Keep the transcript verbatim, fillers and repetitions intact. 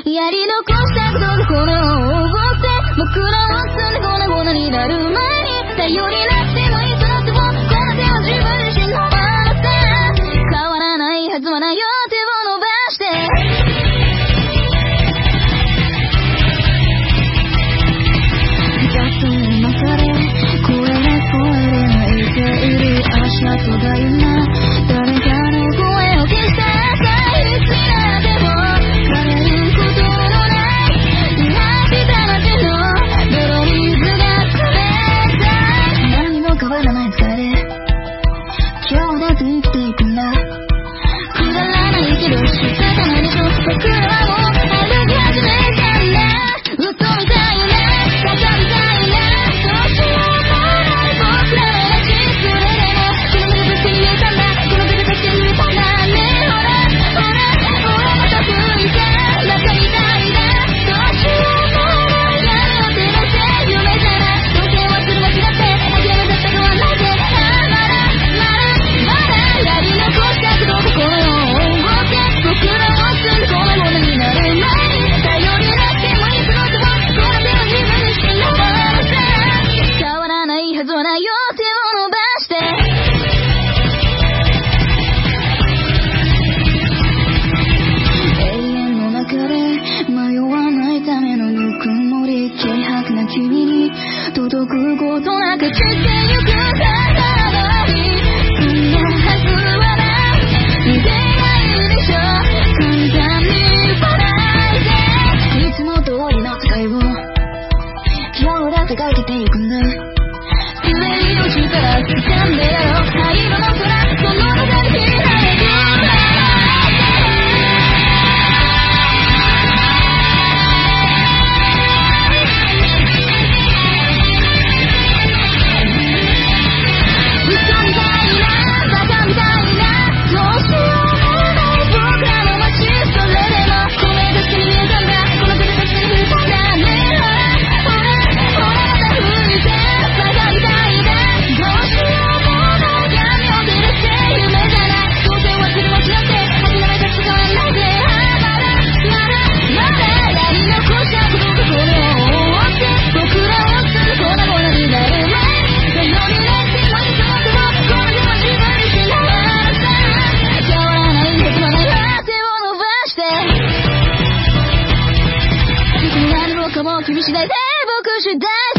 やり残したことこの大ごって僕らを積んで粉々になる前に頼りなくてもいいその手をこの手を自分自身のままって変わらないはずはないよ手を伸ばして雑の中で声が声で泣いている足跡が今誰かの声を消した大好きなでも枯れることのない今した街の泥水が冷たい何も変わらない疲れで今日だって生きていくんだくだらないけど仕方ないでしょ僕らはもう歩き始めたんだ嘘みたいなバカみたいなどうしようもない僕らの街それでもこの目で見えたんだこの目で見えたんだねほらほらほらまた吹いてバカみたいなどうしようもない闇を照らせ夢じゃない時計はする間違って諦めたったのはなぜあまだまだまだやり残したけど心を動け僕らを積んでこのものになる前に頼りなくてもいいその手をこの手を自分自身のままさ変わらないはずはないよ手を伸ばして永遠の中で迷わないためのぬくもり軽薄な君に届くことなく散ってゆくたびそんなはずはない逃げないでしょ簡単に笑えていつも通りの世界を今日だって描けていくんだ滑り落ちたら掴んでやろう灰色の空その中に開いて君次第で僕次第